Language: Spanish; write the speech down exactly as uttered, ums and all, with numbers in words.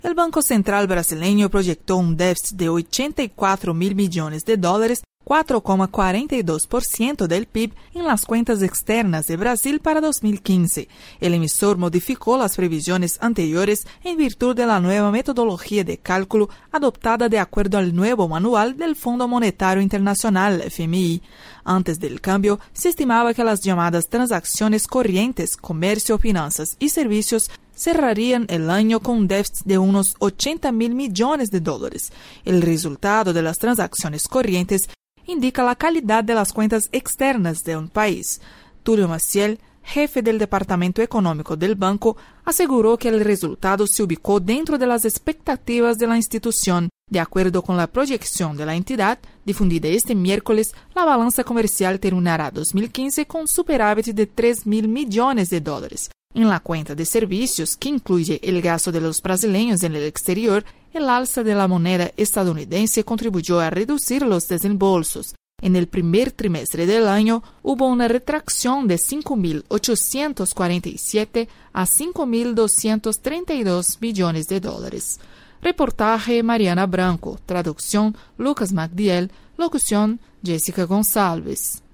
El Banco Central brasileño proyectó un déficit de ochenta y cuatro mil millones de dólares, cuatro coma cuarenta y dos por ciento del P I B, en las cuentas externas de Brasil para dos mil quince. El emisor modificó las previsiones anteriores en virtud de la nueva metodología de cálculo adoptada de acuerdo al nuevo manual del Fondo Monetario Internacional, F M I. Antes del cambio, se estimaba que las llamadas transacciones corrientes, comercio, finanzas y servicios cerrarían el año con un déficit de unos ochenta mil millones de dólares. El resultado de las transacciones corrientes indica la calidad de las cuentas externas de un país. Tulio Maciel, jefe del Departamento Económico del banco, aseguró que el resultado se ubicó dentro de las expectativas de la institución. De acuerdo con la proyección de la entidad, difundida este miércoles, la balanza comercial terminará dos mil quince con un superávit de tres mil millones de dólares. En la cuenta de servicios, que incluye el gasto de los brasileños en el exterior, el alza de la moneda estadounidense contribuyó a reducir los desembolsos. En el primer trimestre del año hubo una retracción de cinco mil ochocientos cuarenta y siete a cinco mil doscientos treinta y dos millones de dólares. Reportaje Mariana Branco, traducción Lucas Magdiel, locución Jessica Gonçalves.